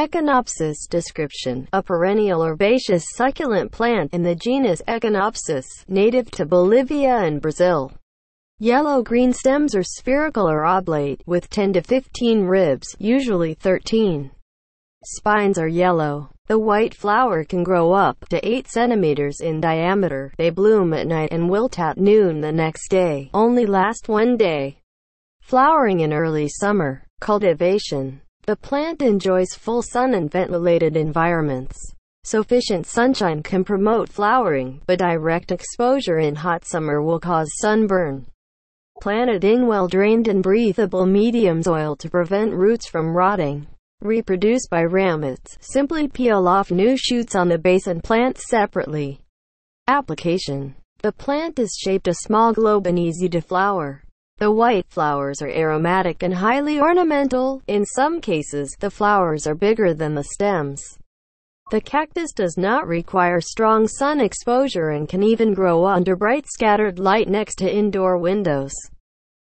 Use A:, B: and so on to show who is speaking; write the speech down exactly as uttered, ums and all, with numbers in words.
A: Echinopsis description: a perennial herbaceous succulent plant in the genus Echinopsis, native to Bolivia and Brazil. Yellow-green stems are spherical or oblate, with ten to fifteen ribs, usually thirteen. Spines are yellow. The white flower can grow up to eight centimeters in diameter. They bloom at night and wilt at noon the next day, only last one day. Flowering in early summer. Cultivation: the plant enjoys full sun and ventilated environments. Sufficient sunshine can promote flowering, but direct exposure in hot summer will cause sunburn. Planted in well-drained and breathable medium soil to prevent roots from rotting. Reproduce by ramets. Simply peel off new shoots on the base and plant separately. Application: the plant is shaped a small globe and easy to flower. The white flowers are aromatic and highly ornamental. In some cases, the flowers are bigger than the stems. The cactus does not require strong sun exposure and can even grow under bright scattered light next to indoor windows.